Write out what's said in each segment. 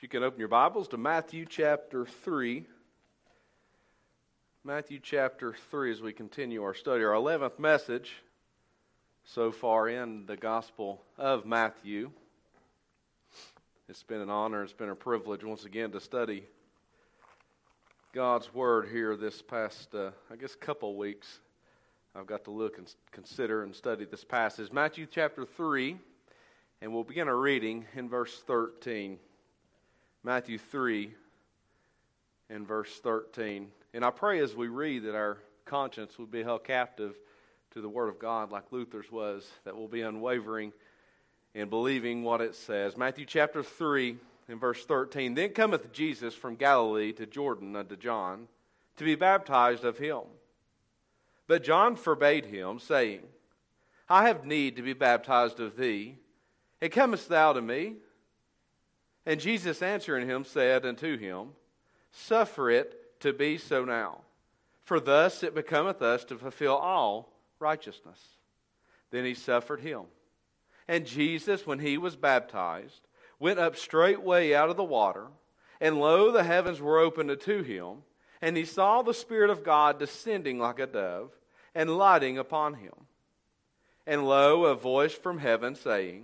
If you can open your Bibles to Matthew chapter 3. Matthew chapter 3 as we continue our study. Our 11th message so far in the Gospel of Matthew. It's been an honor, it's been a privilege once again to study God's Word here this past, couple weeks. I've got to look and consider and study this passage. Matthew chapter 3, and we'll begin our reading in verse 13. Matthew 3 and verse 13. And I pray as we read that our conscience will be held captive to the Word of God like Luther's was, that we'll be unwavering in believing what it says. Matthew chapter 3 and verse 13. Then cometh Jesus from Galilee to Jordan unto John to be baptized of him. But John forbade him, saying, I have need to be baptized of thee, and comest thou to me? And Jesus answering him said unto him, Suffer it to be so now, for thus it becometh us to fulfill all righteousness. Then he suffered him. And Jesus, when he was baptized, went up straightway out of the water, and lo, the heavens were opened unto him, and he saw the Spirit of God descending like a dove, and lighting upon him. And lo, a voice from heaven saying,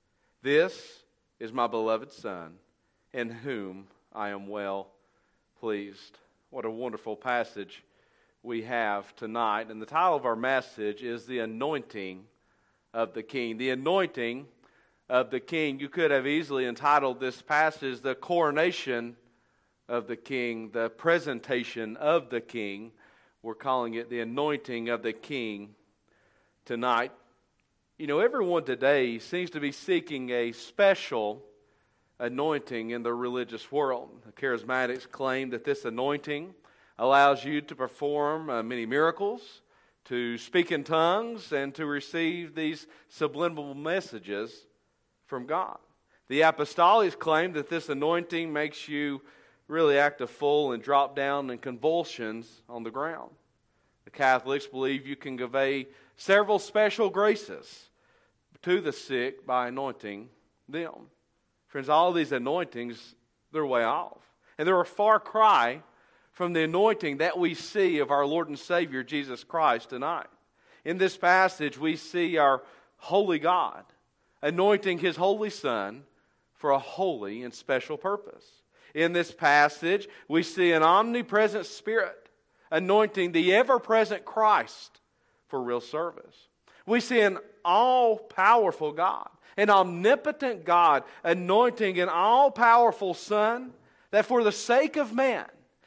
This is my beloved Son, in whom I am well pleased. What a wonderful passage we have tonight. And the title of our message is The Anointing of the King. The Anointing of the King. You could have easily entitled this passage The Coronation of the King, the Presentation of the King. We're calling it The Anointing of the King tonight. You know, everyone today seems to be seeking a special anointing in the religious world. The charismatics claim that this anointing allows you to perform many miracles, to speak in tongues, and to receive these subliminal messages from God. The apostolics claim that this anointing makes you really act a fool and drop down in convulsions on the ground. The Catholics believe you can convey several special graces to the sick by anointing them. Friends, all these anointings, they're way off. And they're a far cry from the anointing that we see of our Lord and Savior Jesus Christ tonight. In this passage, we see our holy God anointing His holy Son for a holy and special purpose. In this passage, we see an omnipresent Spirit anointing the ever-present Christ for real service. We see an all-powerful God, an omnipotent God, anointing an all-powerful Son that for the sake of man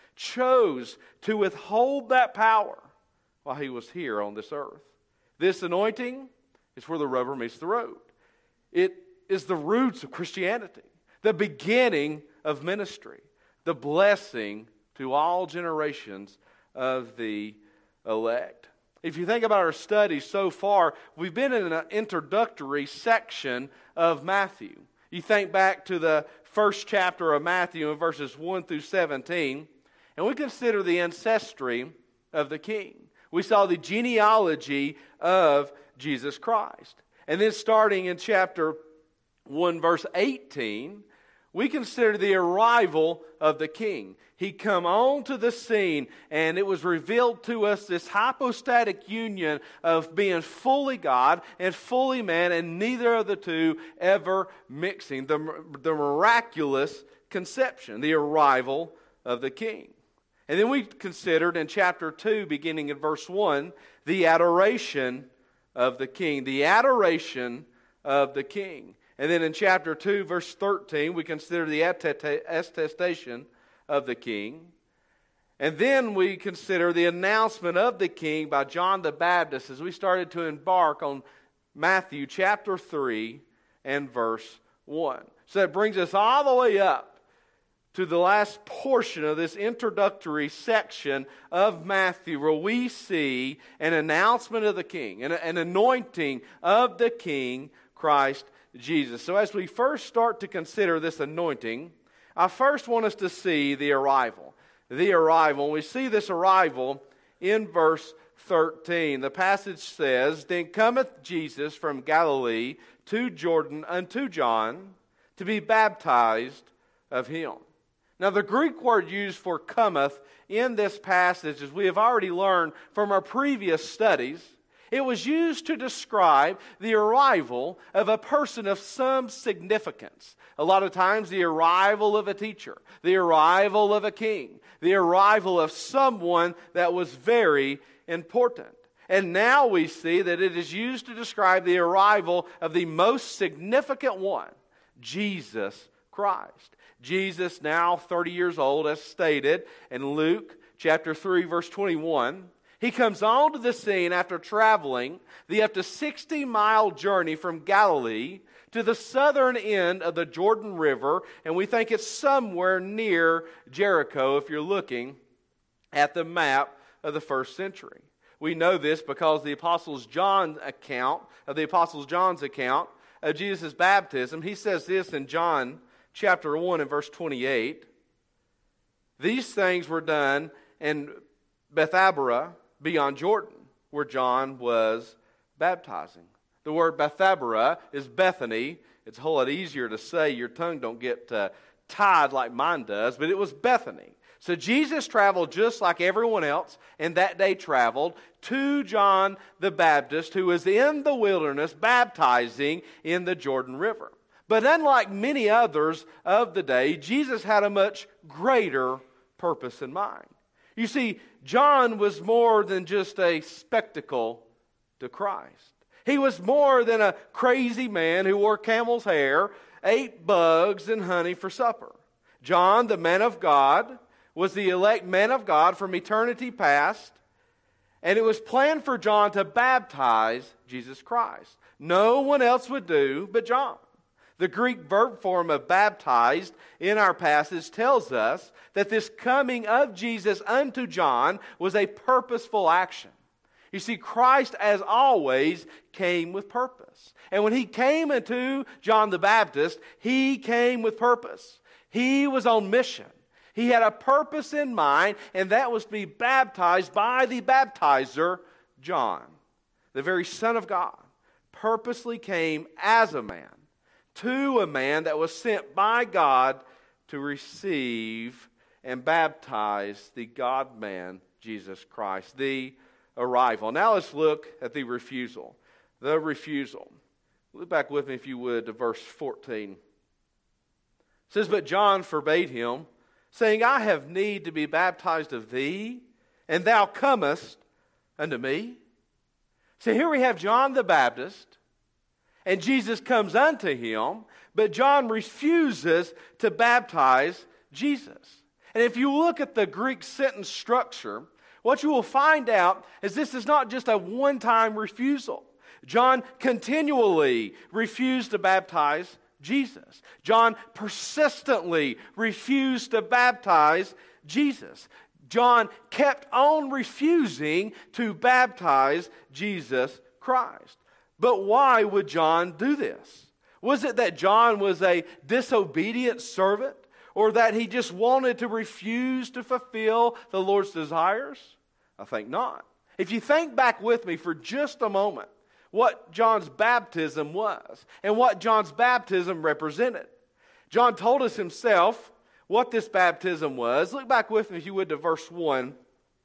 chose to withhold that power while He was here on this earth. This anointing is where the rubber meets the road. It is the roots of Christianity, the beginning of ministry, the blessing to all generations of the elect. If you think about our studies so far, we've been in an introductory section of Matthew. You think back to the first chapter of Matthew in verses 1 through 17, and we consider the ancestry of the King. We saw the genealogy of Jesus Christ. And then starting in chapter 1, verse 18, we consider the arrival of the King. He come onto the scene, and it was revealed to us this hypostatic union of being fully God and fully man, and neither of the two ever mixing. The miraculous conception, the arrival of the King. And then we considered in chapter 2, beginning in verse 1, the adoration of the King. The adoration of the King. And then in chapter 2, verse 13, we consider the attestation of the King. And then we consider the announcement of the King by John the Baptist as we started to embark on Matthew chapter 3 and verse 1. So that brings us all the way up to the last portion of this introductory section of Matthew, where we see an announcement of the King, an anointing of the King, Christ Jesus. So as we first start to consider this anointing, I first want us to see the arrival. The arrival. We see this arrival in verse 13. The passage says, Then cometh Jesus from Galilee to Jordan unto John to be baptized of him. Now, the Greek word used for cometh in this passage, as we have already learned from our previous studies, it was used to describe the arrival of a person of some significance. A lot of times, the arrival of a teacher, the arrival of a king, the arrival of someone that was very important. And now we see that it is used to describe the arrival of the most significant one, Jesus Christ. Jesus, now 30 years old, as stated in Luke chapter 3, verse 21, he comes onto the scene after traveling the up to 60-mile journey from Galilee to the southern end of the Jordan River, and we think it's somewhere near Jericho if you're looking at the map of the first century. We know this because the Apostle John's account of Jesus' baptism, he says this in John chapter 1 and verse 28. These things were done in Bethabara beyond Jordan, where John was baptizing. The word Bethabara is Bethany. It's a whole lot easier to say. Your tongue don't get tied like mine does, but it was Bethany. So Jesus traveled just like everyone else, and that day traveled to John the Baptist, who was in the wilderness baptizing in the Jordan River. But unlike many others of the day, Jesus had a much greater purpose in mind. You see, John was more than just a spectacle to Christ. He was more than a crazy man who wore camel's hair, ate bugs and honey for supper. John, the man of God, was the elect man of God from eternity past, and it was planned for John to baptize Jesus Christ. No one else would do but John. The Greek verb form of baptized in our passage tells us that this coming of Jesus unto John was a purposeful action. You see, Christ, as always, came with purpose. And when he came into John the Baptist, he came with purpose. He was on mission. He had a purpose in mind, and that was to be baptized by the baptizer, John. The very Son of God purposely came as a man to a man that was sent by God to receive and baptize the God-man, Jesus Christ, the arrival. Now let's look at the refusal. The refusal. Look back with me, if you would, to verse 14. It says, "But John forbade him, saying, I have need to be baptized of thee, and thou comest unto me." So here we have John the Baptist, and Jesus comes unto him, but John refuses to baptize Jesus. And if you look at the Greek sentence structure, what you will find out is this is not just a one-time refusal. John continually refused to baptize Jesus. John persistently refused to baptize Jesus. John kept on refusing to baptize Jesus Christ. But why would John do this? Was it that John was a disobedient servant, or that he just wanted to refuse to fulfill the Lord's desires? I think not. If you think back with me for just a moment, what John's baptism was and what John's baptism represented. John told us himself what this baptism was. Look back with me, if you would, to verse 1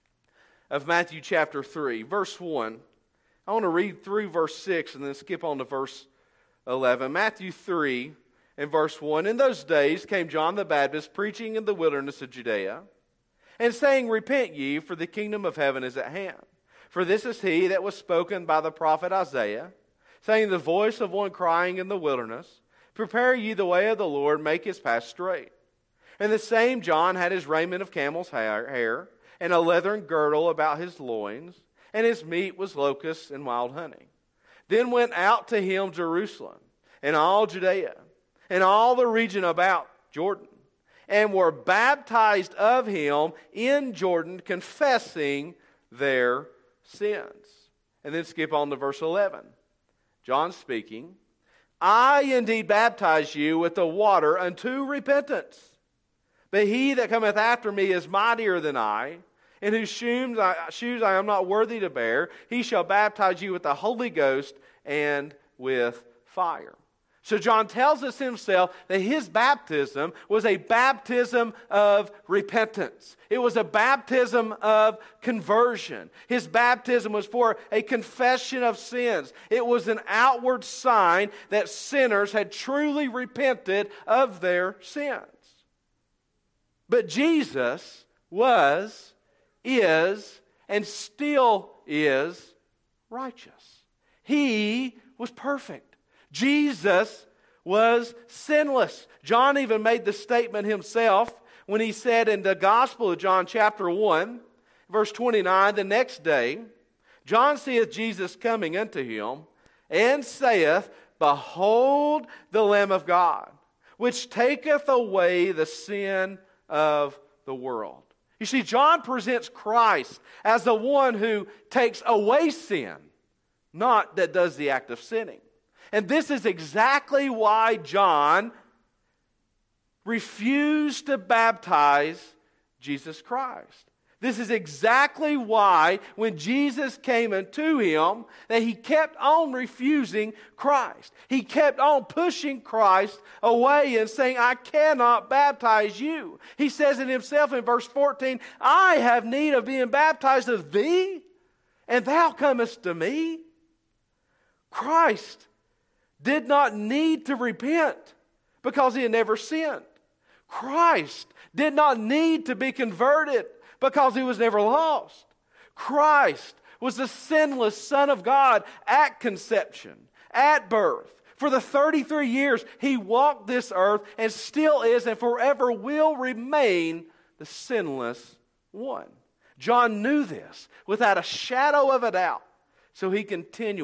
of Matthew chapter 3. Verse 1. I want to read through verse 6 and then skip on to verse 11. Matthew 3 and verse 1. "In those days came John the Baptist preaching in the wilderness of Judea, and saying, Repent ye, for the kingdom of heaven is at hand. For this is he that was spoken by the prophet Isaiah, saying, The voice of one crying in the wilderness, Prepare ye the way of the Lord, make his path straight. And the same John had his raiment of camel's hair, and a leathern girdle about his loins, and his meat was locusts and wild honey. Then went out to him Jerusalem, and all Judea, and all the region about Jordan, and were baptized of him in Jordan, confessing their sins." And then skip on to verse 11. John speaking, "I indeed baptize you with the water unto repentance. But he that cometh after me is mightier than I, in whose shoes I am not worthy to bear. He shall baptize you with the Holy Ghost and with fire." So John tells us himself that his baptism was a baptism of repentance. It was a baptism of conversion. His baptism was for a confession of sins. It was an outward sign that sinners had truly repented of their sins. But Jesus was, is, and still is righteous. He was perfect. Jesus was sinless. John even made the statement himself when he said in the Gospel of John chapter 1, verse 29, the next day, John seeth Jesus coming unto him, and saith, Behold the Lamb of God, which taketh away the sin of the world. You see, John presents Christ as the one who takes away sin, not that does the act of sinning. And this is exactly why John refused to baptize Jesus Christ. This is exactly why when Jesus came unto him, that he kept on refusing Christ. He kept on pushing Christ away and saying, I cannot baptize you. He says it himself in verse 14, I have need of being baptized of thee, and thou comest to me. Christ did not need to repent because he had never sinned. Christ did not need to be converted because he was never lost. Christ was the sinless Son of God at conception, at birth. For the 33 years he walked this earth and still is and forever will remain the sinless one. John knew this without a shadow of a doubt. So he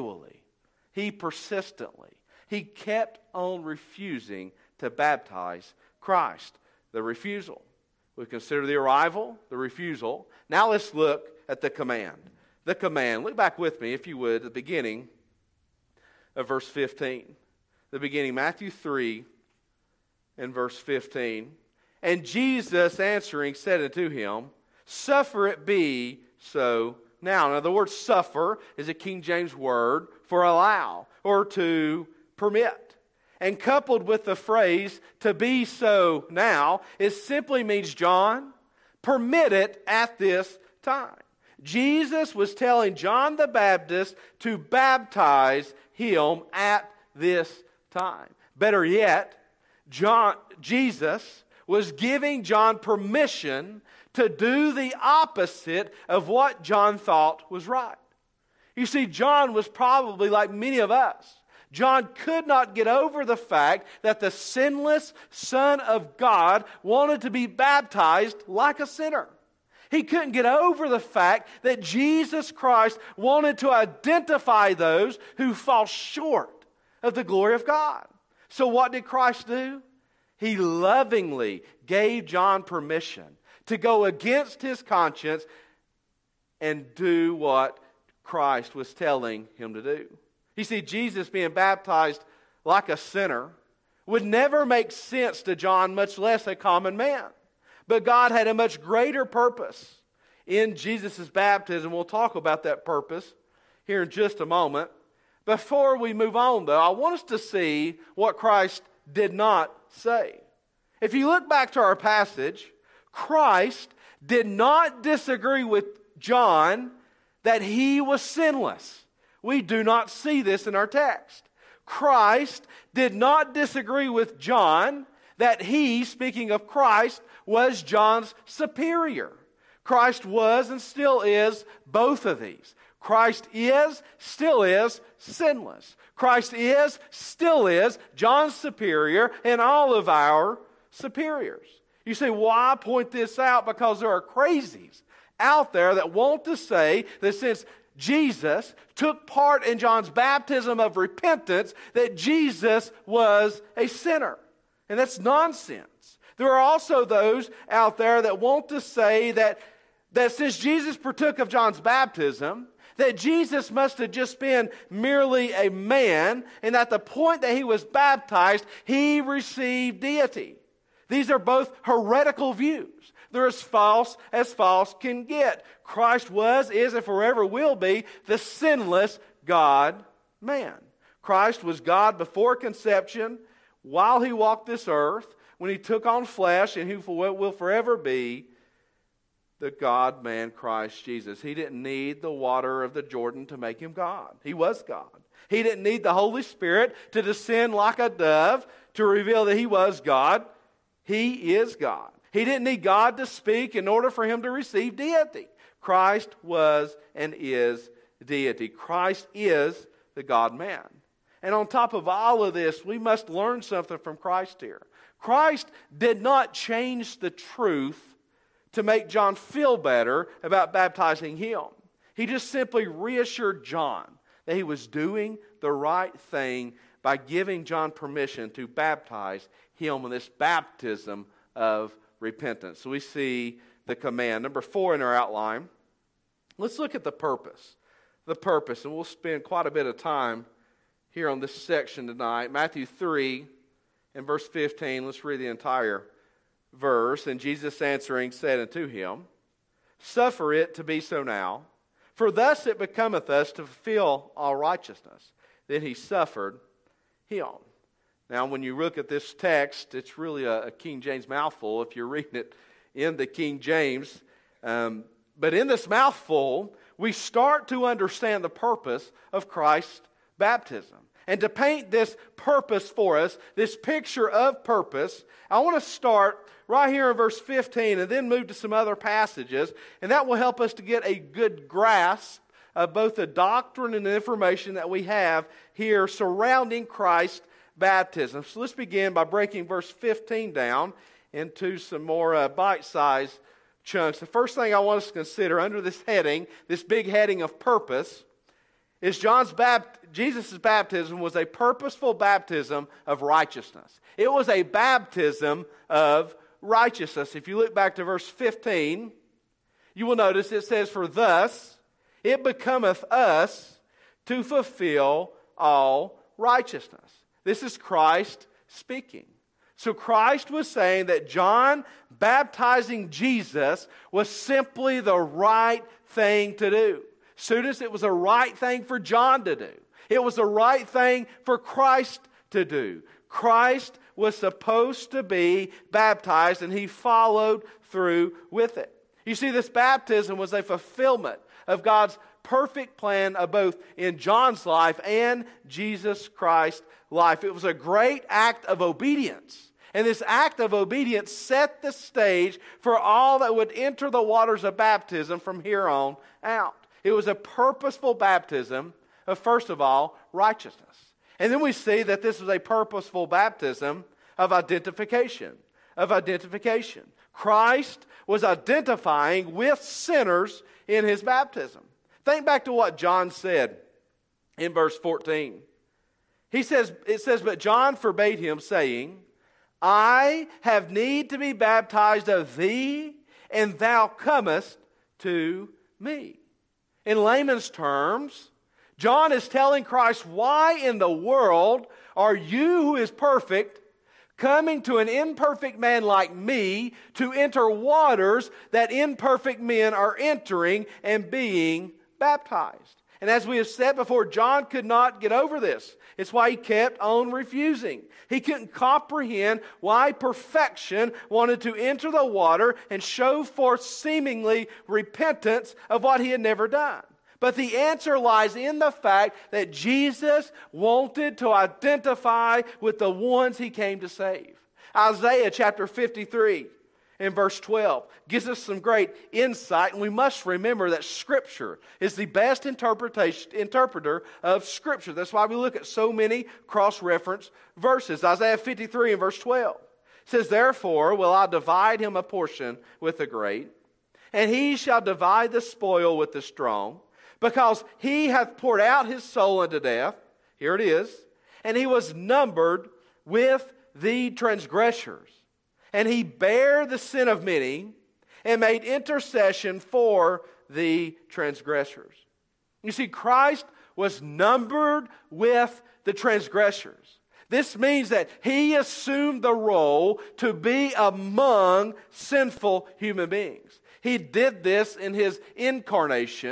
persistently, he kept on refusing to baptize Christ. The refusal. We consider the arrival, the refusal. Now let's look at the command. The command. Look back with me, if you would, at the beginning of verse 15. The beginning, Matthew 3 and verse 15. And Jesus answering said unto him, Suffer it be so now. Now the word suffer is a King James word for allow or to permit. And coupled with the phrase, to be so now, it simply means, John, permit it at this time. Jesus was telling John the Baptist to baptize him at this time. Better yet, Jesus was giving John permission to do the opposite of what John thought was right. You see, John was probably like many of us. John could not get over the fact that the sinless Son of God wanted to be baptized like a sinner. He couldn't get over the fact that Jesus Christ wanted to identify those who fall short of the glory of God. So what did Christ do? He lovingly gave John permission to go against his conscience and do what Christ was telling him to do. You see, Jesus being baptized like a sinner would never make sense to John, much less a common man. But God had a much greater purpose in Jesus' baptism. We'll talk about that purpose here in just a moment. Before we move on, though, I want us to see what Christ did not say. If you look back to our passage, Christ did not disagree with John that he was sinless. We do not see this in our text. Christ did not disagree with John that he, speaking of Christ, was John's superior. Christ was and still is both of these. Christ is, still is, sinless. Christ is, still is, John's superior and all of our superiors. You say, why point this out? Because there are crazies out there that want to say that since Jesus took part in John's baptism of repentance, that Jesus was a sinner. And that's nonsense. There are also those out there that want to say that since Jesus partook of John's baptism, that Jesus must have just been merely a man, and at the point that he was baptized, he received deity. These are both heretical views. They're as false can get. Christ was, is, and forever will be the sinless God-man. Christ was God before conception, while he walked this earth, when he took on flesh, and who will forever be the God-man Christ Jesus. He didn't need the water of the Jordan to make him God. He was God. He didn't need the Holy Spirit to descend like a dove to reveal that he was God. He is God. He didn't need God to speak in order for him to receive deity. Christ was and is deity. Christ is the God-man. And on top of all of this, we must learn something from Christ here. Christ did not change the truth to make John feel better about baptizing him. He just simply reassured John that he was doing the right thing by giving John permission to baptize him in this baptism of repentance. So we see the command. Number 4 in our outline. Let's look at the purpose. The purpose, and we'll spend quite a bit of time here on this section tonight. Matthew 3 and verse 15. Let's read the entire verse. And Jesus answering said unto him, Suffer it to be so now, for thus it becometh us to fulfill all righteousness. Then he suffered him. Now, when you look at this text, it's really a King James mouthful if you're reading it in the King James. But in this mouthful, we start to understand the purpose of Christ's baptism. And to paint this purpose for us, this picture of purpose, I want to start right here in verse 15 and then move to some other passages. And that will help us to get a good grasp of both the doctrine and the information that we have here surrounding Christ's baptism. So let's begin by breaking verse 15 down into some more bite-sized chunks. The first thing I want us to consider under this heading, this big heading of purpose, is Jesus' baptism was a purposeful baptism of righteousness. It was a baptism of righteousness. If you look back to verse 15, you will notice it says, For thus it becometh us to fulfill all righteousness. This is Christ speaking. So Christ was saying that John baptizing Jesus was simply the right thing to do. Students, it was a right thing for John to do. It was the right thing for Christ to do. Christ was supposed to be baptized, and he followed through with it. You see, this baptism was a fulfillment of God's perfect plan of both in John's life and Jesus Christ's life. It was a great act of obedience. And this act of obedience set the stage for all that would enter the waters of baptism from here on out. It was a purposeful baptism of, first of all, righteousness. And then we see that this was a purposeful baptism of identification. Christ was identifying with sinners in his baptism. Think back to what John said in verse 14. It says, But John forbade him, saying, I have need to be baptized of thee, and thou comest to me. In layman's terms, John is telling Christ, why in the world are you, who is perfect, coming to an imperfect man like me to enter waters that imperfect men are entering and being baptized? And as we have said before, John could not get over this. It's why he kept on refusing. He couldn't comprehend why perfection wanted to enter the water and show forth seemingly repentance of what he had never done. But the answer lies in the fact that Jesus wanted to identify with the ones he came to save. Isaiah chapter 53 and verse 12 gives us some great insight, and we must remember that Scripture is the best interpreter of Scripture. That's why we look at so many cross-reference verses. Isaiah 53 and verse 12 says, Therefore will I divide him a portion with the great, and he shall divide the spoil with the strong, because he hath poured out his soul unto death. Here it is. And he was numbered with the transgressors. And he bare the sin of many, and made intercession for the transgressors. You see, Christ was numbered with the transgressors. This means that he assumed the role to be among sinful human beings. He did this in his incarnation.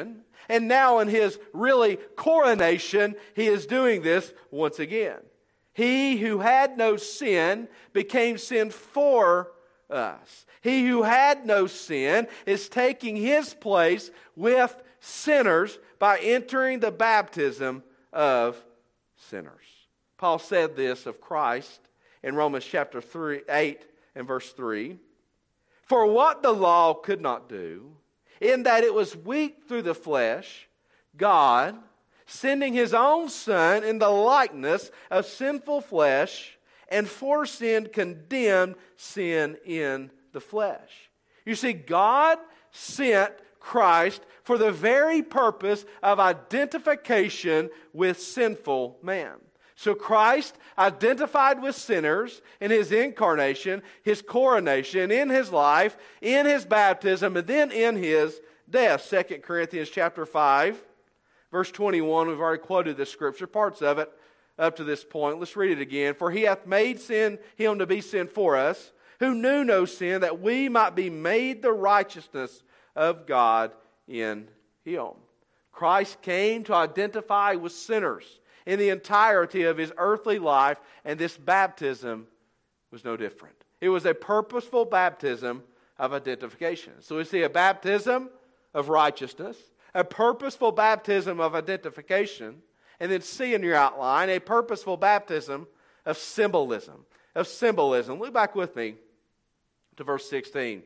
And now in his really coronation, he is doing this once again. He who had no sin became sin for us. He who had no sin is taking his place with sinners by entering the baptism of sinners. Paul said this of Christ in Romans chapter 8 and verse 3. For what the law could not do, in that it was weak through the flesh, God, sending his own Son in the likeness of sinful flesh, and for sin condemned sin in the flesh. You see, God sent Christ for the very purpose of identification with sinful man. So Christ identified with sinners in his incarnation, his coronation, in his life, in his baptism, and then in his death. 2 Corinthians chapter 5, verse 21, we've already quoted this scripture, parts of it up to this point. Let's read it again. For he hath made sin him to be sin for us, who knew no sin, that we might be made the righteousness of God in him. Christ came to identify with sinners in the entirety of his earthly life, and this baptism was no different. It was a purposeful baptism of identification. So we see a baptism of righteousness, a purposeful baptism of identification, and then see in your outline a purposeful baptism of symbolism. Look back with me to verse 16.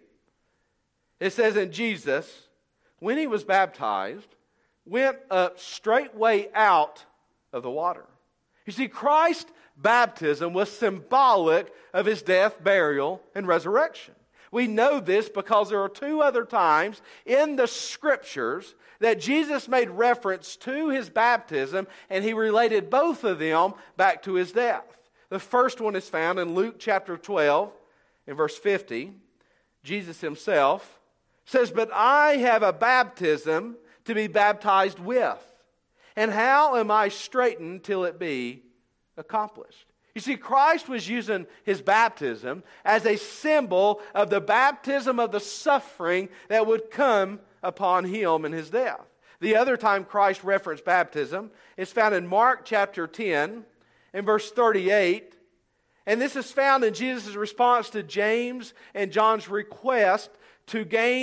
It says, and Jesus, when he was baptized, went up straightway out of the water. You see, Christ's baptism was symbolic of his death, burial, and resurrection. We know this because there are two other times in the Scriptures that Jesus made reference to his baptism, and he related both of them back to his death. The first one is found in Luke chapter 12, in verse 50. Jesus himself says, but I have a baptism to be baptized with, and how am I straitened till it be accomplished? You see, Christ was using his baptism as a symbol of the baptism of the suffering that would come upon him in his death. The other time Christ referenced baptism is found in Mark chapter 10 and verse 38. And this is found in Jesus' response to James and John's request to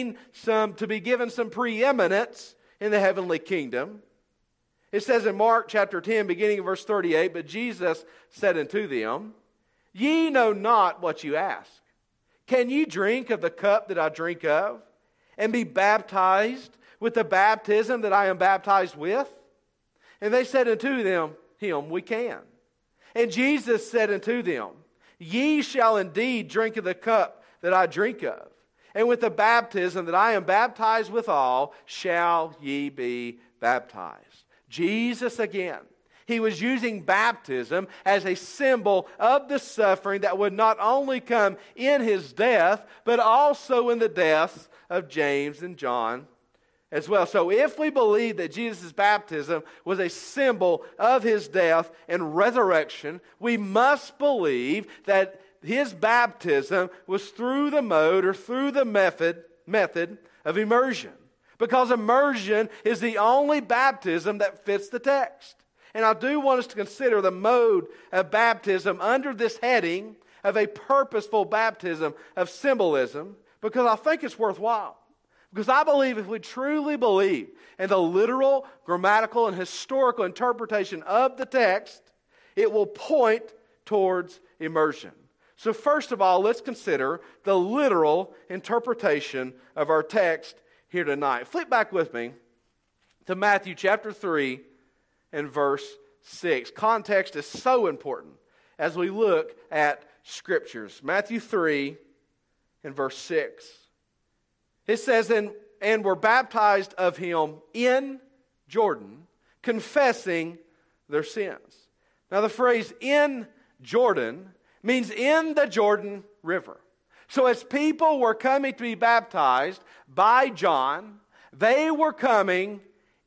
be given some preeminence in the heavenly kingdom. It says in Mark chapter 10, beginning in verse 38, but Jesus said unto them, ye know not what you ask. Can ye drink of the cup that I drink of, and be baptized with the baptism that I am baptized with? And they said unto him, we can. And Jesus said unto them, ye shall indeed drink of the cup that I drink of, and with the baptism that I am baptized withal shall ye be baptized. Jesus again, he was using baptism as a symbol of the suffering that would not only come in his death, but also in the deaths of James and John as well. So if we believe that Jesus' baptism was a symbol of his death and resurrection, we must believe that his baptism was through the mode or through the method of immersion. Because immersion is the only baptism that fits the text. And I do want us to consider the mode of baptism under this heading of a purposeful baptism of symbolism, because I think it's worthwhile. Because I believe if we truly believe in the literal, grammatical, and historical interpretation of the text, it will point towards immersion. So first of all, let's consider the literal interpretation of our text here tonight. Flip back with me to Matthew chapter 3 and verse 6. Context is so important as we look at Scriptures. Matthew 3 and verse 6. It says, and were baptized of him in Jordan, confessing their sins. Now the phrase in Jordan means in the Jordan River. So as people were coming to be baptized by John, they were coming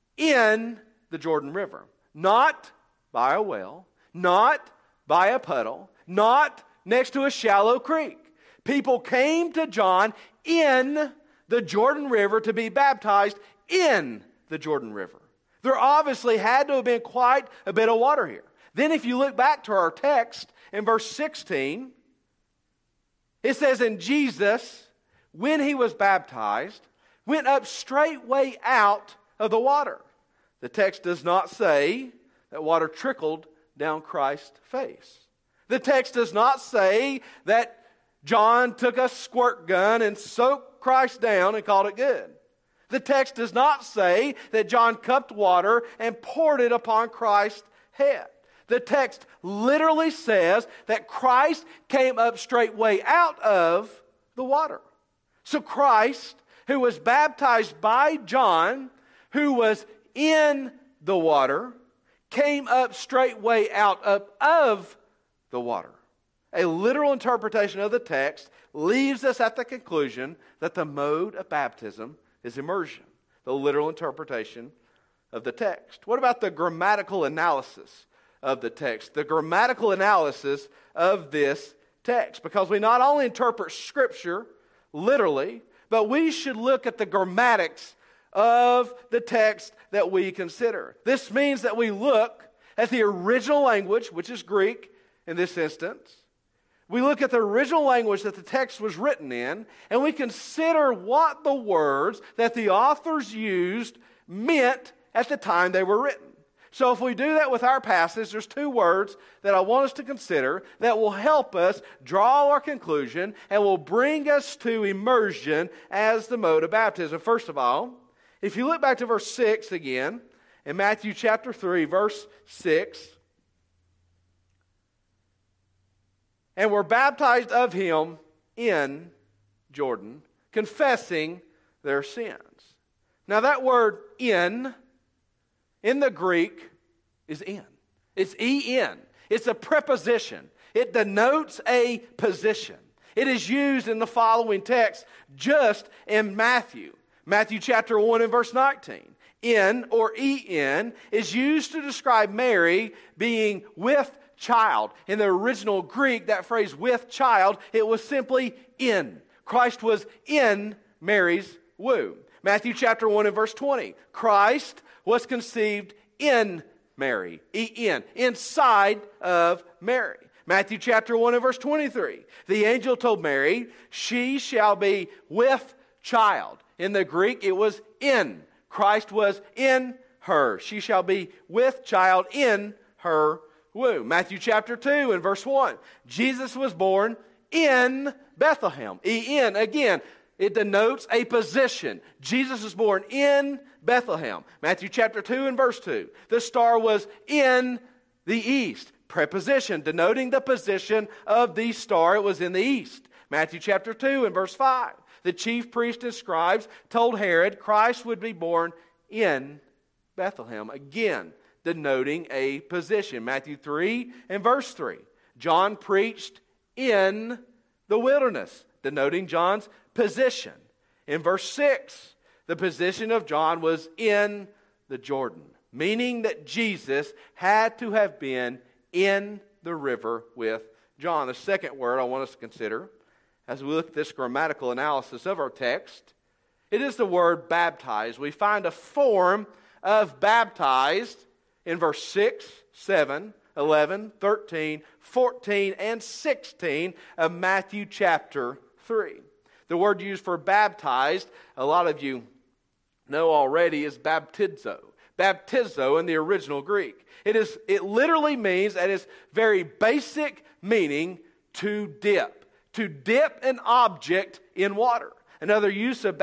in the Jordan River. Not by a well, not by a puddle, not next to a shallow creek. People came to John in the Jordan River to be baptized in the Jordan River. There obviously had to have been quite a bit of water here. Then if you look back to our text in verse 16, it says, "And Jesus, when he was baptized, went up straightway out of the water." The text does not say that water trickled down Christ's face. The text does not say that John took a squirt gun and soaked Christ down and called it good. The text does not say that John cupped water and poured it upon Christ's head. The text literally says that Christ came up straightway out of the water. So Christ, who was baptized by John, who was in the water, came up straightway out of the water. A literal interpretation of the text leaves us at the conclusion that the mode of baptism is immersion. The literal interpretation of the text. What about the grammatical analysis of the text? The grammatical analysis of this text. Because we not only interpret Scripture literally, but we should look at the grammatics of the text that we consider. This means that we look at the original language, which is Greek in this instance. We look at the original language that the text was written in, and we consider what the words that the authors used meant at the time they were written. So if we do that with our passage, there's two words that I want us to consider that will help us draw our conclusion and will bring us to immersion as the mode of baptism. First of all, if you look back to verse 6 again, in Matthew chapter 3, verse 6, "And were baptized of him in Jordan, confessing their sins." Now that word in the Greek is in. It's en. It's a preposition. It denotes a position. It is used in the following text just in Matthew. Matthew chapter 1 and verse 19. In or en is used to describe Mary being with child. In the original Greek, that phrase with child, it was simply in. Christ was in Mary's womb. Matthew chapter 1 and verse 20. Christ was conceived in Mary. En. Inside of Mary. Matthew chapter 1 and verse 23. The angel told Mary, "She shall be with child." In the Greek, it was in. Christ was in her. She shall be with child in her womb. Matthew chapter 2 and verse 1. Jesus was born in Bethlehem. En, again, it denotes a position. Jesus was born in Bethlehem. Matthew chapter 2 and verse 2. The star was in the east. Preposition, denoting the position of the star. It was in the east. Matthew chapter 2 and verse 5. The chief priests and scribes told Herod Christ would be born in Bethlehem. Again, denoting a position. Matthew 3 and verse 3. John preached in the wilderness, denoting John's position. In verse 6, the position of John was in the Jordan, meaning that Jesus had to have been in the river with John. The second word I want us to consider as we look at this grammatical analysis of our text, it is the word baptized. We find a form of baptized in verse 6, 7, 11, 13, 14, and 16 of Matthew chapter 3. The word used for baptized, a lot of you know already, is baptizo. Baptizo in the original Greek. It literally means, at its very basic meaning, to dip. To dip an object in water. Another use of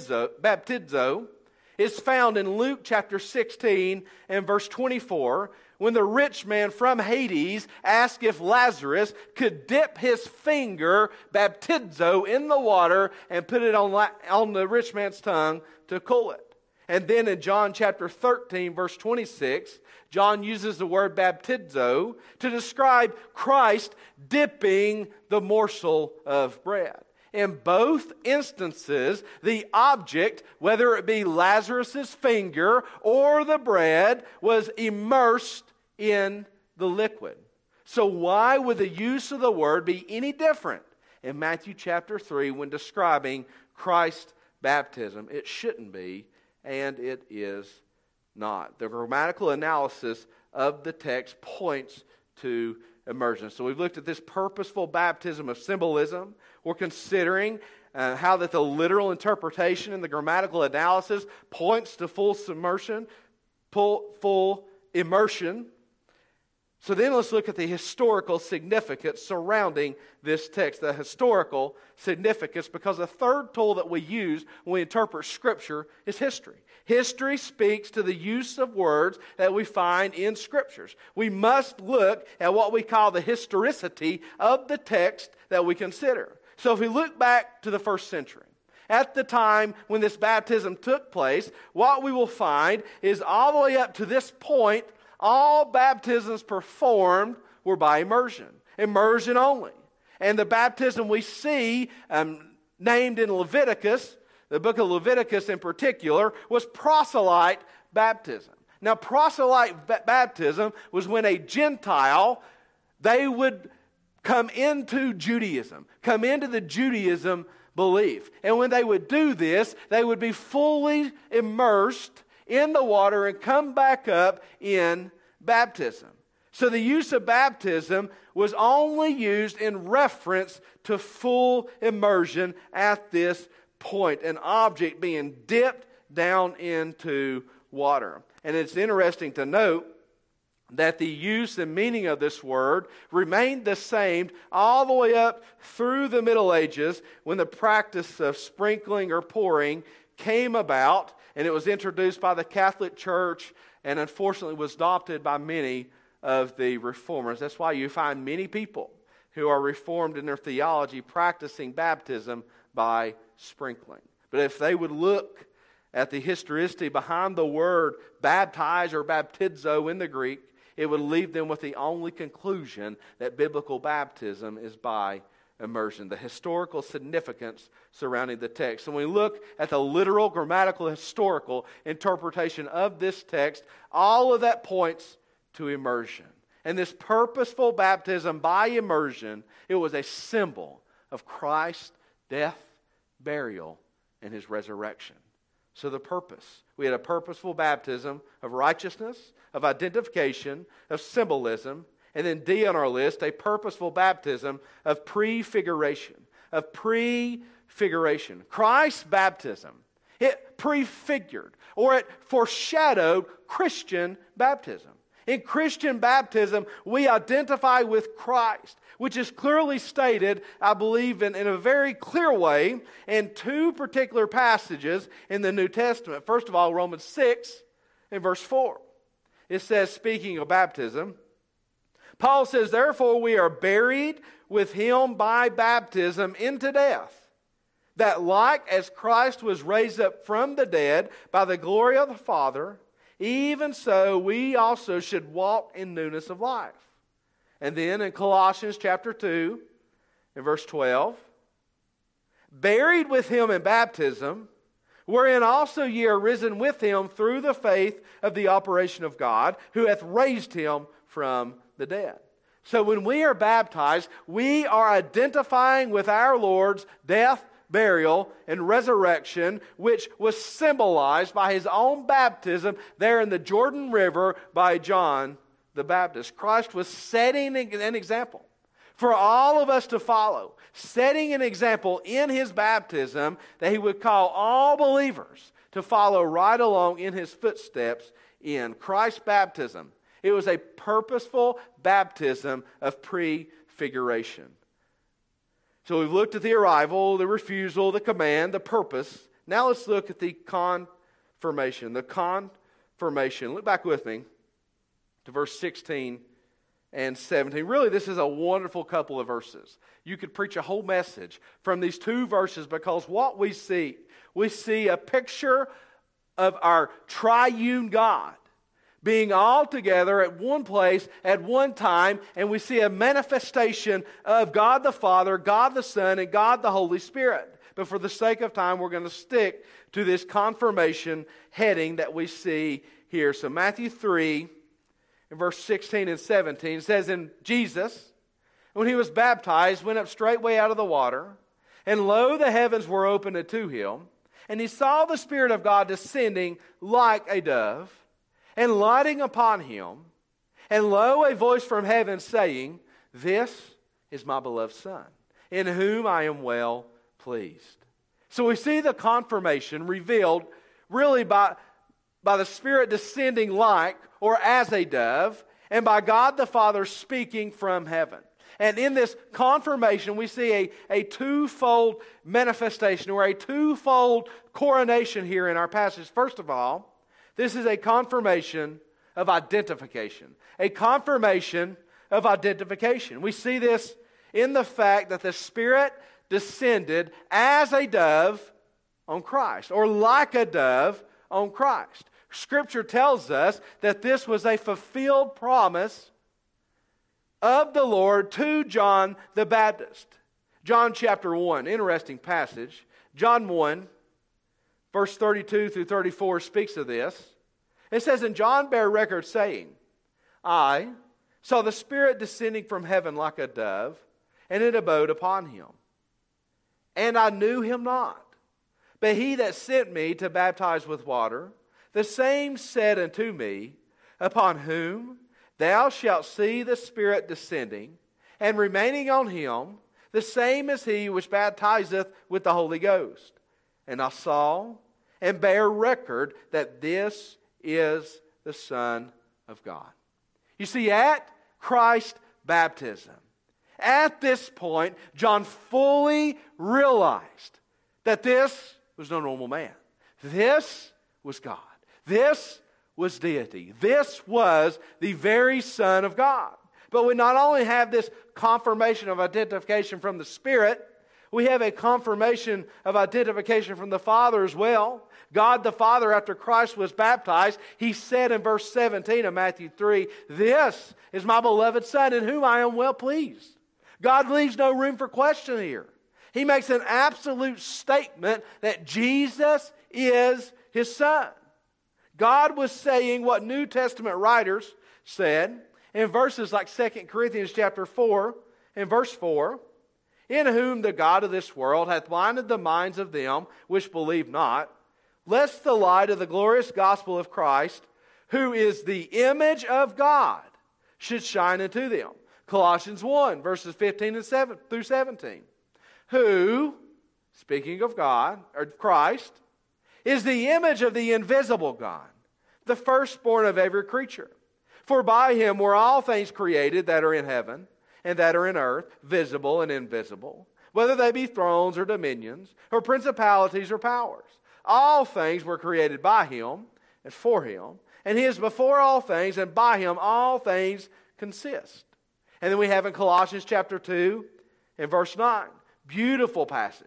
baptizo is found in Luke chapter 16 and verse 24, when the rich man from Hades asked if Lazarus could dip his finger, baptizo, in the water and put it on the rich man's tongue to cool it. And then in John chapter 13, verse 26, John uses the word baptizo to describe Christ dipping the morsel of bread. In both instances, the object, whether it be Lazarus' finger or the bread, was immersed in the liquid. So why would the use of the word be any different in Matthew chapter 3 when describing Christ's baptism? It shouldn't be and it is not. The grammatical analysis of the text points to immersion. So we've looked at this purposeful baptism of symbolism. We're considering how that the literal interpretation and the grammatical analysis points to full immersion. So then let's look at the historical significance surrounding this text, the historical significance, because the third tool that we use when we interpret Scripture is history. History speaks to the use of words that we find in Scriptures. We must look at what we call the historicity of the text that we consider. So if we look back to the first century, at the time when this baptism took place, what we will find is all the way up to this point, all baptisms performed were by immersion. Immersion only. And the baptism we see named in Leviticus, the book of Leviticus in particular, was proselyte baptism. Now, proselyte baptism was when a Gentile, they would come into Judaism, come into the Judaism belief. And when they would do this, they would be fully immersed in the water and come back up in baptism. So the use of baptism was only used in reference to full immersion at this point, an object being dipped down into water. And it's interesting to note that the use and meaning of this word remained the same all the way up through the Middle Ages when the practice of sprinkling or pouring came about, and it was introduced by the Catholic Church and unfortunately was adopted by many of the reformers. That's why you find many people who are reformed in their theology practicing baptism by sprinkling. But if they would look at the historicity behind the word baptize or baptizo in the Greek, it would leave them with the only conclusion that biblical baptism is by immersion, the historical significance surrounding the text. So when we look at the literal, grammatical, historical interpretation of this text, all of that points to immersion. And this purposeful baptism by immersion, it was a symbol of Christ's death, burial, and His resurrection. So the purpose. We had a purposeful baptism of righteousness, of identification, of symbolism, and then D on our list, a purposeful baptism of prefiguration. Of prefiguration. Christ's baptism, it prefigured, or it foreshadowed Christian baptism. In Christian baptism, we identify with Christ, which is clearly stated, I believe, in a very clear way in two particular passages in the New Testament. First of all, Romans 6 and verse 4. It says, speaking of baptism, Paul says, therefore we are buried with Him by baptism into death, that like as Christ was raised up from the dead by the glory of the Father, even so we also should walk in newness of life. And then in Colossians chapter 2, in verse 12, buried with Him in baptism, wherein also ye are risen with Him through the faith of the operation of God, who hath raised Him from the dead. So when we are baptized, we are identifying with our Lord's death, burial, and resurrection, which was symbolized by His own baptism there in the Jordan River by John the Baptist. Christ was setting an example for all of us to follow, setting an example in His baptism that He would call all believers to follow right along in His footsteps in Christ's baptism. It was a purposeful baptism of prefiguration. So we've looked at the arrival, the refusal, the command, the purpose. Now let's look at the confirmation. The confirmation. Look back with me to verse 16 and 17. Really, this is a wonderful couple of verses. You could preach a whole message from these two verses because what we see a picture of our triune God being all together at one place at one time, and we see a manifestation of God the Father, God the Son, and God the Holy Spirit. But for the sake of time, we're going to stick to this confirmation heading that we see here. So Matthew 3, in verse 16 and 17, it says, and Jesus, when He was baptized, went up straightway out of the water, and lo, the heavens were opened unto Him, And he saw the Spirit of God descending like a dove, and lighting upon him. And lo, a voice from heaven saying, This is my beloved Son, in whom I am well pleased. So we see the confirmation revealed really by the Spirit descending like or as a dove, and by God the Father speaking from heaven. And in this confirmation, we see a twofold manifestation or a twofold coronation here in our passage. First of all, this is a confirmation of identification. A confirmation of identification. We see this in the fact that the Spirit descended as a dove on Christ, or like a dove on Christ. Scripture tells us that this was a fulfilled promise of the Lord to John the Baptist. John chapter 1, interesting passage. John 1, verse 32 through 34 speaks of this. It says, And John bare record saying, I saw the Spirit descending from heaven like a dove, and it abode upon him. And I knew him not. But he that sent me to baptize with water, the same said unto me, Upon whom thou shalt see the Spirit descending, and remaining on him, the same as he which baptizeth with the Holy Ghost. And I saw and bear record that this is the Son of God. You see, at Christ's baptism, at this point, John fully realized that this was no normal man. This was God. This was deity. This was the very Son of God. But we not only have this confirmation of identification from the Spirit, we have a confirmation of identification from the Father as well. God the Father, after Christ was baptized, He said in verse 17 of Matthew 3, This is my beloved Son, in whom I am well pleased. God leaves no room for question here. He makes an absolute statement that Jesus is His Son. God was saying what New Testament writers said in verses like 2 Corinthians chapter 4 and verse 4, In whom the God of this world hath blinded the minds of them which believe not, lest the light of the glorious gospel of Christ, who is the image of God, should shine into them. Colossians 1, verses 15 and 7 through 17. Who, speaking of God, or Christ, is the image of the invisible God, the firstborn of every creature. For by Him were all things created that are in heaven and that are in earth, visible and invisible, whether they be thrones or dominions, or principalities or powers. All things were created by Him and for Him, and He is before all things, and by Him all things consist. And then we have in Colossians chapter 2 and verse 9, beautiful passage.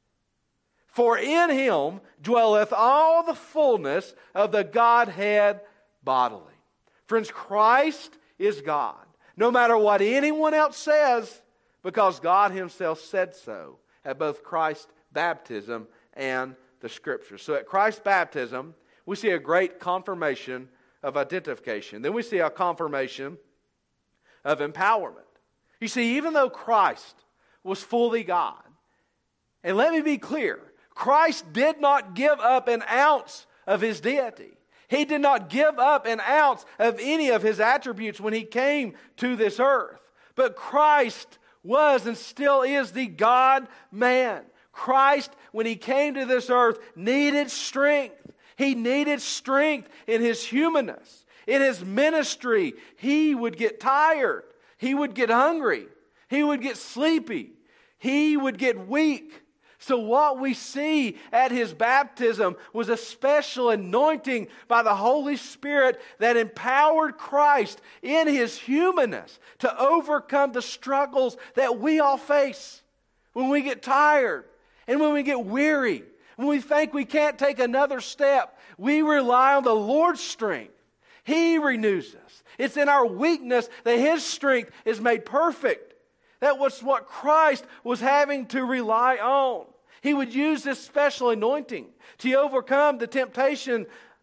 For in Him dwelleth all the fullness of the Godhead bodily. Friends, Christ is God. No matter what anyone else says, because God Himself said so at both Christ's baptism and the Scriptures. So at Christ's baptism, we see a great confirmation of identification. Then we see a confirmation of empowerment. You see, even though Christ was fully God, and let me be clear, Christ did not give up an ounce of His deity. He did not give up an ounce of any of His attributes when He came to this earth. But Christ was and still is the God-man. Christ, when He came to this earth, needed strength. He needed strength in His humanness. In His ministry, He would get tired. He would get hungry. He would get sleepy. He would get weak. So what we see at His baptism was a special anointing by the Holy Spirit that empowered Christ in His humanness to overcome the struggles that we all face when we get tired and when we get weary, when we think we can't take another step. We rely on the Lord's strength. He renews us. It's in our weakness that His strength is made perfect. That was what Christ was having to rely on. He would use this special anointing to overcome the temptation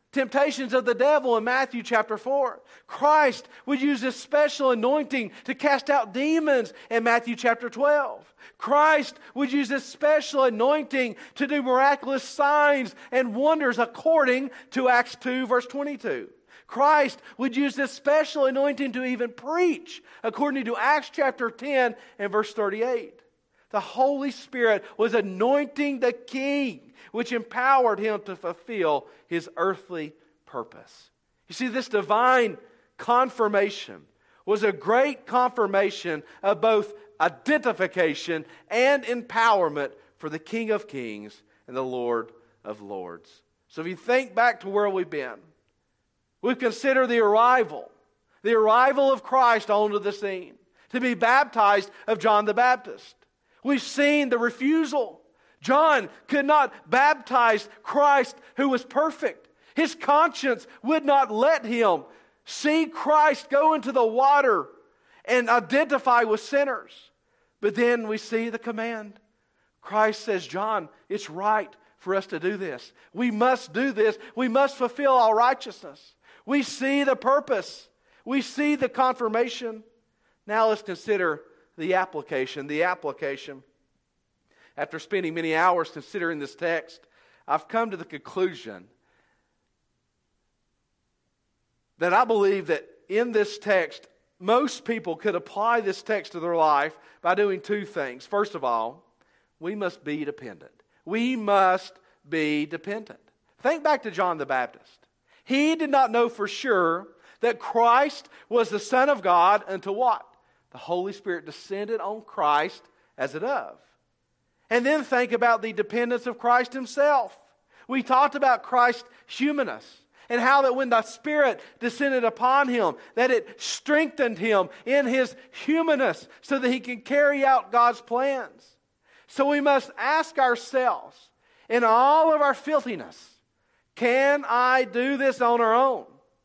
temptations of the devil in Matthew chapter 4. Christ would use this special anointing to cast out demons in Matthew chapter 12. Christ would use this special anointing to do miraculous signs and wonders according to Acts 2 verse 22. Christ would use this special anointing to even preach according to Acts chapter 10 and verse 38. The Holy Spirit was anointing the King, which empowered him to fulfill his earthly purpose. You see, this divine confirmation was a great confirmation of both identification and empowerment for the King of Kings and the Lord of Lords. So if you think back to where we've been, we've considered the arrival of Christ onto the scene, to be baptized of John the Baptist. We've seen the refusal. John could not baptize Christ who was perfect. His conscience would not let him see Christ go into the water and identify with sinners. But then we see the command. Christ says, John, it's right for us to do this. We must do this. We must fulfill all righteousness. We see the purpose. We see the confirmation. Now let's consider the application. The application. After spending many hours considering this text, I've come to the conclusion that I believe that in this text, most people could apply this text to their life by doing two things. First of all, we must be dependent. We must be dependent. Think back to John the Baptist. He did not know for sure that Christ was the Son of God until what? The Holy Spirit descended on Christ as a dove. And then think about the dependence of Christ Himself. We talked about Christ's humanness and how that when the Spirit descended upon Him, that it strengthened Him in His humanness so that He can carry out God's plans. So we must ask ourselves, in all of our filthiness, can I do this on our own?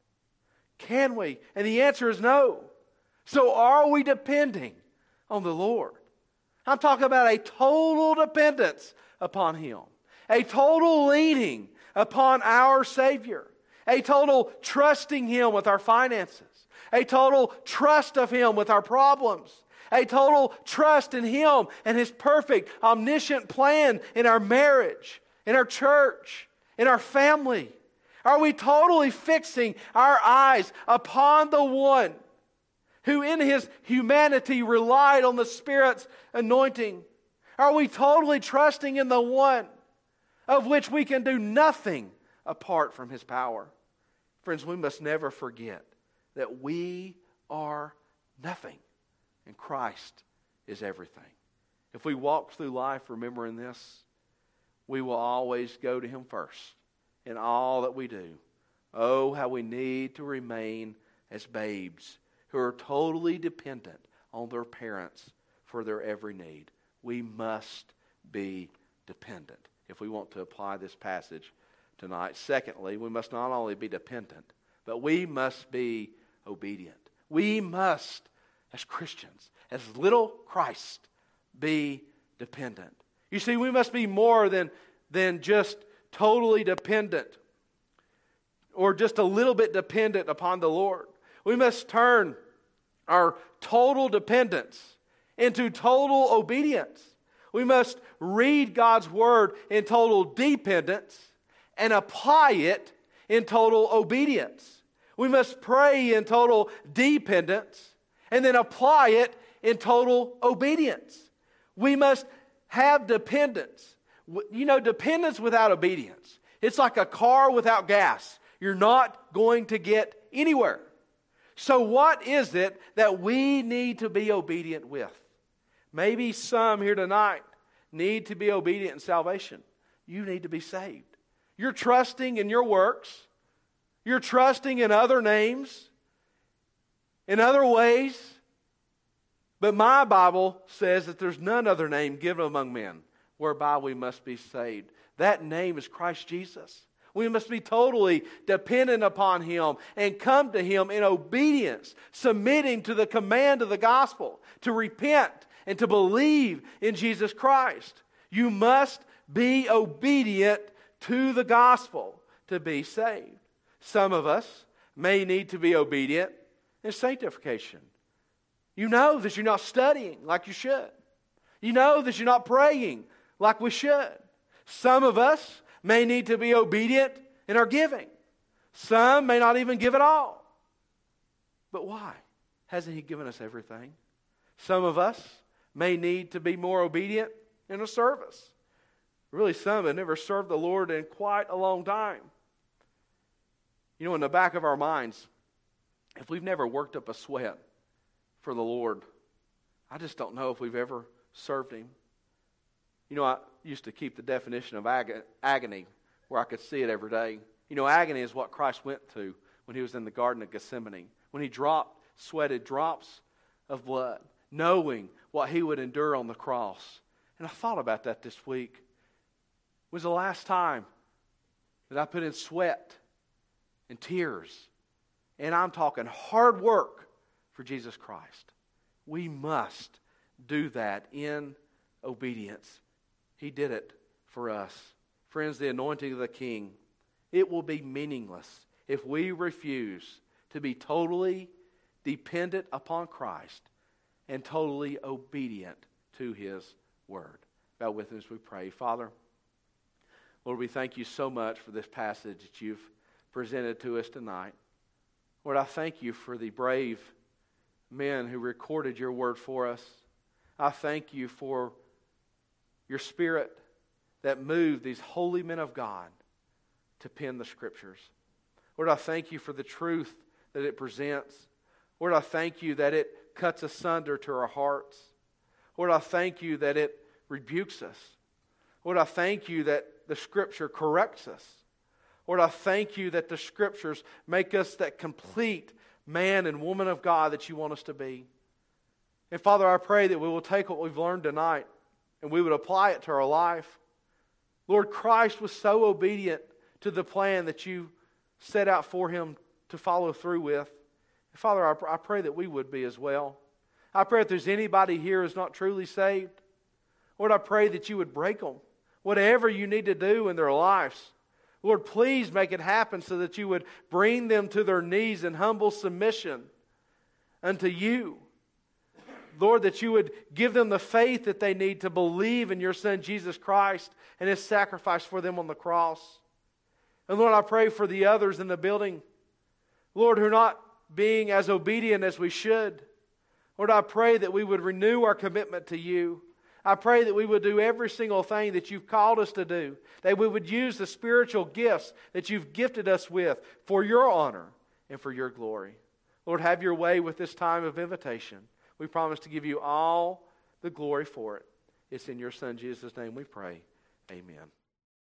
Can we? And the answer is no. So are we depending on the Lord? I'm talking about a total dependence upon Him. A total leaning upon our Savior. A total trusting Him with our finances. A total trust of Him with our problems. A total trust in Him and His perfect, omniscient plan in our marriage, in our church, in our family. Are we totally fixing our eyes upon the one who in His humanity relied on the Spirit's anointing? Are we totally trusting in the one of which we can do nothing apart from His power? Friends, we must never forget that we are nothing and Christ is everything. If we walk through life remembering this, we will always go to Him first in all that we do. Oh, how we need to remain as babes who are totally dependent on their parents for their every need. We must be dependent if we want to apply this passage tonight. Secondly, we must not only be dependent, but we must be obedient. We must, as Christians, as little Christ, be dependent. You see, we must be more than just totally dependent or just a little bit dependent upon the Lord. We must turn our total dependence into total obedience. We must read God's Word in total dependence and apply it in total obedience. We must pray in total dependence and then apply it in total obedience. We must have dependence. You know, dependence without obedience. It's like a car without gas. You're not going to get anywhere. So what is it that we need to be obedient with? Maybe some here tonight need to be obedient in salvation. You need to be saved. You're trusting in your works. You're trusting in other names, in other ways. But my Bible says that there's none other name given among men whereby we must be saved. That name is Christ Jesus. We must be totally dependent upon Him and come to Him in obedience, submitting to the command of the gospel, to repent and to believe in Jesus Christ. You must be obedient to the gospel to be saved. Some of us may need to be obedient in sanctification. You know that you're not studying like you should. You know that you're not praying like we should. Some of us may need to be obedient in our giving. Some may not even give at all. But why? Hasn't He given us everything? Some of us may need to be more obedient in a service. Really, some have never served the Lord in quite a long time. You know, in the back of our minds, if we've never worked up a sweat for the Lord, I just don't know if we've ever served Him. You know, I used to keep the definition of agony where I could see it every day. You know, agony is what Christ went through when He was in the Garden of Gethsemane, when He sweated drops of blood, knowing what He would endure on the cross. And I thought about that this week. When was the last time that I put in sweat and tears? And I'm talking hard work for Jesus Christ. We must do that in obedience. He did it for us. Friends, the anointing of the King, it will be meaningless if we refuse to be totally dependent upon Christ and totally obedient to His Word. Bow with us as we pray. Father, Lord, we thank You so much for this passage that You've presented to us tonight. Lord, I thank You for the brave men who recorded Your Word for us. I thank You for Your Spirit that moved these holy men of God to pen the Scriptures. Lord, I thank You for the truth that it presents. Lord, I thank You that it cuts asunder to our hearts. Lord, I thank You that it rebukes us. Lord, I thank You that the Scripture corrects us. Lord, I thank You that the Scriptures make us that complete man and woman of God that You want us to be. And Father, I pray that we will take what we've learned tonight and we would apply it to our life. Lord, Christ was so obedient to the plan that You set out for Him to follow through with. And Father, I pray that we would be as well. I pray if there's anybody here who's not truly saved, Lord, I pray that You would break them. Whatever You need to do in their lives, Lord, please make it happen so that You would bring them to their knees in humble submission unto You. Lord, that You would give them the faith that they need to believe in Your Son, Jesus Christ, and His sacrifice for them on the cross. And Lord, I pray for the others in the building, Lord, who are not being as obedient as we should. Lord, I pray that we would renew our commitment to You. I pray that we would do every single thing that You've called us to do, that we would use the spiritual gifts that You've gifted us with for Your honor and for Your glory. Lord, have Your way with this time of invitation. We promise to give You all the glory for it. It's in Your Son Jesus' name we pray. Amen.